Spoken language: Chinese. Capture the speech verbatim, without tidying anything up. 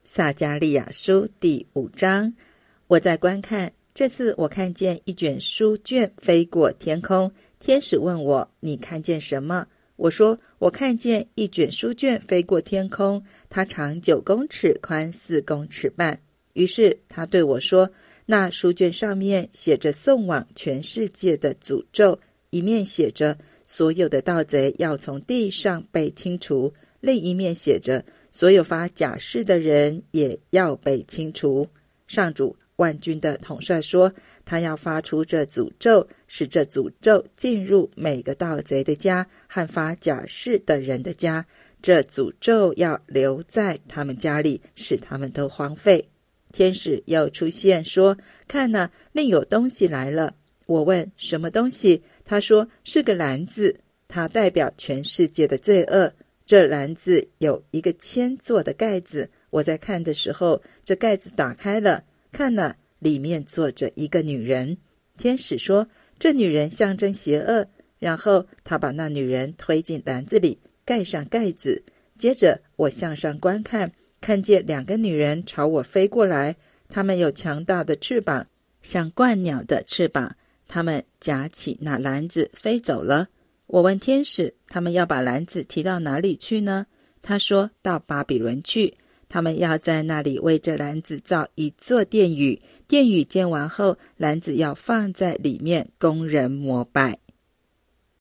撒迦利亚书第五章。我在观看，这次我看见一卷书卷飞过天空，天使问我，你看见什么？我说，我看见一卷书卷飞过天空，它长九公尺，宽四公尺半。于是他对我说，那书卷上面写着送往全世界的诅咒，一面写着所有的盗贼要从地上被清除，另一面写着所有发假誓的人也要被清除。上主万军的统帅说，他要发出这诅咒，使这诅咒进入每个盗贼的家和发假誓的人的家，这诅咒要留在他们家里，使他们都荒废。天使又出现说，看哪，另有东西来了。我问，什么东西？他说，是个篮子，它代表全世界的罪恶。这篮子有一个铅做的盖子，我在看的时候，这盖子打开了，看哪，里面坐着一个女人。天使说，这女人象征邪恶，然后他把那女人推进篮子里，盖上盖子。接着我向上观看，看见两个女人朝我飞过来，她们有强大的翅膀，像鹳鸟的翅膀，她们夹起那篮子飞走了。我问天使，他们要把篮子提到哪里去呢？他说，到巴比伦去，他们要在那里为这篮子造一座殿宇，殿宇建完后，篮子要放在里面供人膜拜。